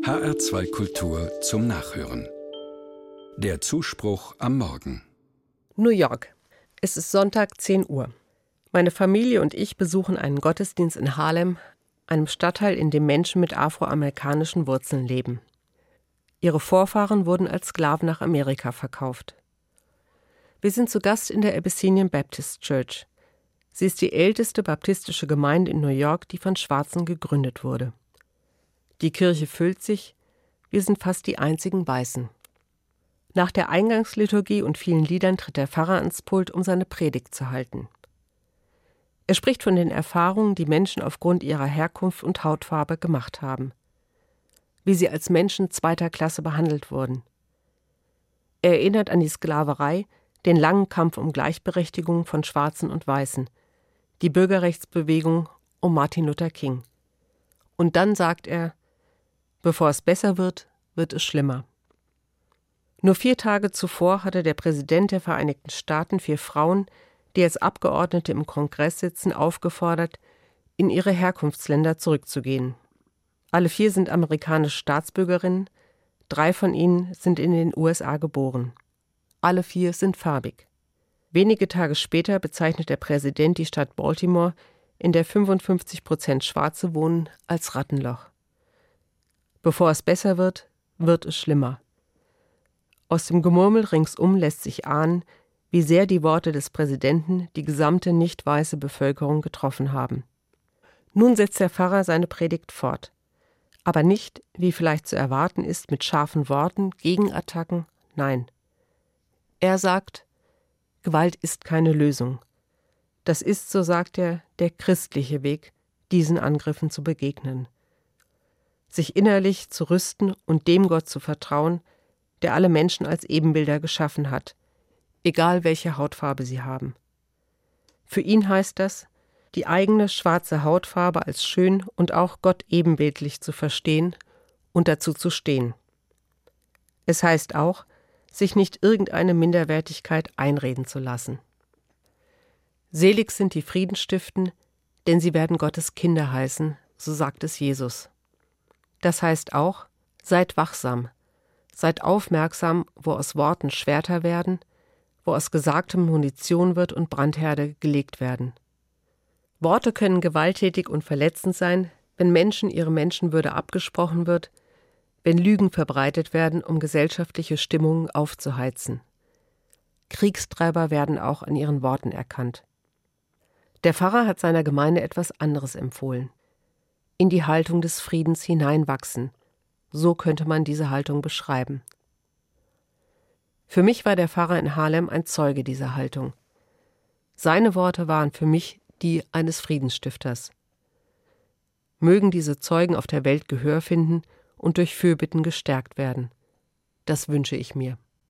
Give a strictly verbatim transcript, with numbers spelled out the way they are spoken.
H R zwei Kultur zum Nachhören. Der Zuspruch am Morgen. New York. Es ist Sonntag, zehn Uhr. Meine Familie und ich besuchen einen Gottesdienst in Harlem, einem Stadtteil, in dem Menschen mit afroamerikanischen Wurzeln leben. Ihre Vorfahren wurden als Sklaven nach Amerika verkauft. Wir sind zu Gast in der Abyssinian Baptist Church. Sie ist die älteste baptistische Gemeinde in New York, die von Schwarzen gegründet wurde. Die Kirche füllt sich, wir sind fast die einzigen Weißen. Nach der Eingangsliturgie und vielen Liedern tritt der Pfarrer ans Pult, um seine Predigt zu halten. Er spricht von den Erfahrungen, die Menschen aufgrund ihrer Herkunft und Hautfarbe gemacht haben. Wie sie als Menschen zweiter Klasse behandelt wurden. Er erinnert an die Sklaverei, den langen Kampf um Gleichberechtigung von Schwarzen und Weißen, die Bürgerrechtsbewegung um Martin Luther King. Und dann sagt er, bevor es besser wird, wird es schlimmer. Nur vier Tage zuvor hatte der Präsident der Vereinigten Staaten vier Frauen, die als Abgeordnete im Kongress sitzen, aufgefordert, in ihre Herkunftsländer zurückzugehen. Alle vier sind amerikanische Staatsbürgerinnen, drei von ihnen sind in den U S A geboren. Alle vier sind farbig. Wenige Tage später bezeichnet der Präsident die Stadt Baltimore, in der fünfundfünfzig Prozent Schwarze wohnen, als Rattenloch. Bevor es besser wird, wird es schlimmer. Aus dem Gemurmel ringsum lässt sich ahnen, wie sehr die Worte des Präsidenten die gesamte nicht weiße Bevölkerung getroffen haben. Nun setzt der Pfarrer seine Predigt fort. Aber nicht, wie vielleicht zu erwarten ist, mit scharfen Worten, Gegenattacken, nein. Er sagt, Gewalt ist keine Lösung. Das ist, so sagt er, der christliche Weg, diesen Angriffen zu begegnen. Sich innerlich zu rüsten und dem Gott zu vertrauen, der alle Menschen als Ebenbilder geschaffen hat, egal welche Hautfarbe sie haben. Für ihn heißt das, die eigene schwarze Hautfarbe als schön und auch Gott ebenbildlich zu verstehen und dazu zu stehen. Es heißt auch, sich nicht irgendeine Minderwertigkeit einreden zu lassen. Selig sind die Friedensstiften, denn sie werden Gottes Kinder heißen, so sagt es Jesus. Das heißt auch, seid wachsam, seid aufmerksam, wo aus Worten Schwerter werden, wo aus Gesagtem Munition wird und Brandherde gelegt werden. Worte können gewalttätig und verletzend sein, wenn Menschen ihre Menschenwürde abgesprochen wird, wenn Lügen verbreitet werden, um gesellschaftliche Stimmungen aufzuheizen. Kriegstreiber werden auch an ihren Worten erkannt. Der Pfarrer hat seiner Gemeinde etwas anderes empfohlen. In die Haltung des Friedens hineinwachsen. So könnte man diese Haltung beschreiben. Für mich war der Pfarrer in Harlem ein Zeuge dieser Haltung. Seine Worte waren für mich die eines Friedensstifters. Mögen diese Zeugen auf der Welt Gehör finden und durch Fürbitten gestärkt werden. Das wünsche ich mir.